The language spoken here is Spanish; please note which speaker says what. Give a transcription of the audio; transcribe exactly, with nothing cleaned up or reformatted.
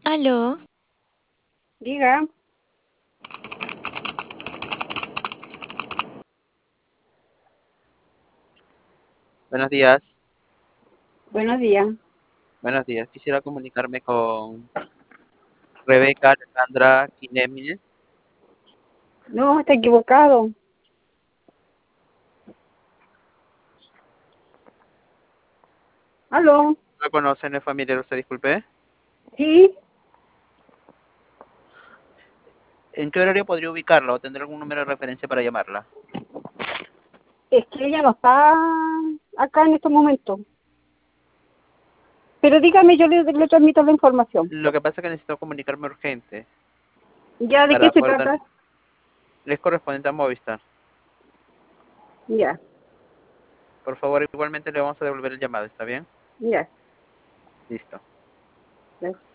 Speaker 1: Aló,
Speaker 2: Diga,
Speaker 3: Buenos días,
Speaker 2: buenos días.
Speaker 3: buenos días. Quisiera comunicarme con Rebeca Alejandra Quinemine.
Speaker 2: No, está equivocado. ¿Aló?
Speaker 3: ¿No la conocen? ¿No es familiar usted? Disculpe.
Speaker 2: Sí,
Speaker 3: ¿En qué horario podría ubicarla o tendrá algún número de referencia para llamarla?
Speaker 2: es que ella no está acá en estos momentos. Pero dígame, yo le, le transmito la información.
Speaker 3: Lo que pasa es que necesito comunicarme urgente
Speaker 2: ¿Ya de qué
Speaker 3: para
Speaker 2: se
Speaker 3: poder dar...
Speaker 2: trata?
Speaker 3: Es correspondiente a Movistar.
Speaker 2: Ya,
Speaker 3: Por favor, igualmente le vamos a devolver el llamado, ¿está bien?
Speaker 2: ya.
Speaker 3: Listo.
Speaker 2: Ya.